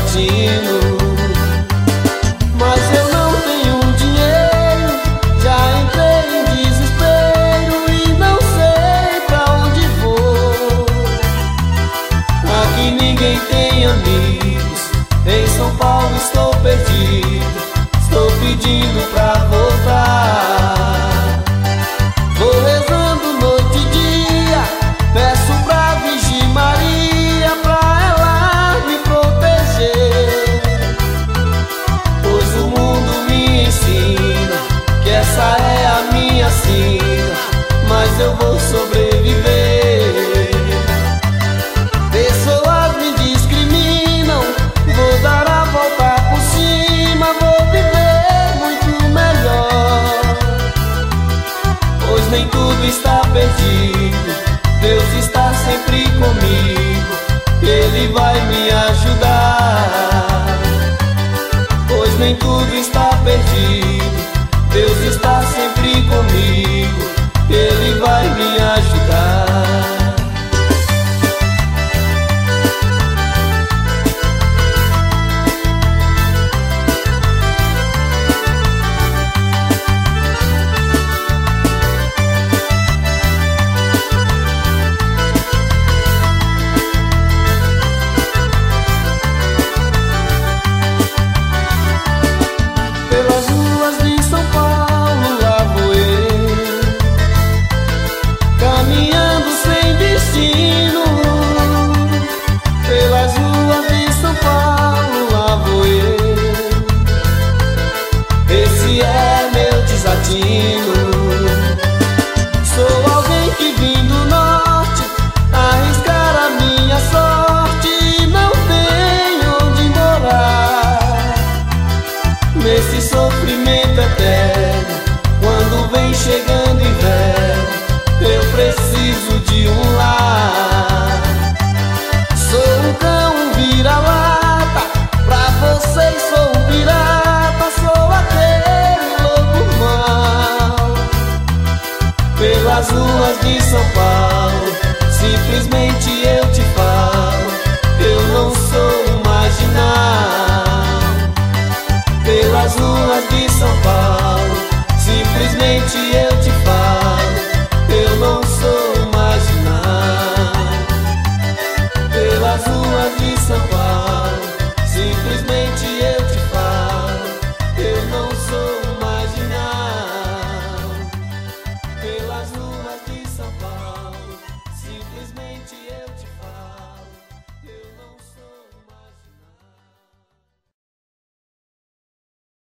destino. Mas eu não tenho dinheiro, já entrei em desespero e não sei pra onde vou. Aqui ninguém tem amigos, em São Paulo estou perdido, estou pedindo pra voltar. Vou rezando noite e dia, peço pra Virgem Maria, pra ela me proteger. Pois o mundo me ensina que essa é a minha sina, mas eu vou sobreviver. Pessoas me discriminam, vou dar a volta por cima, vou viver muito melhor. Pois nem tudo está perdido, Deus está sempre comigo, Ele vai me ajudar. Pois nem tudo está perdido,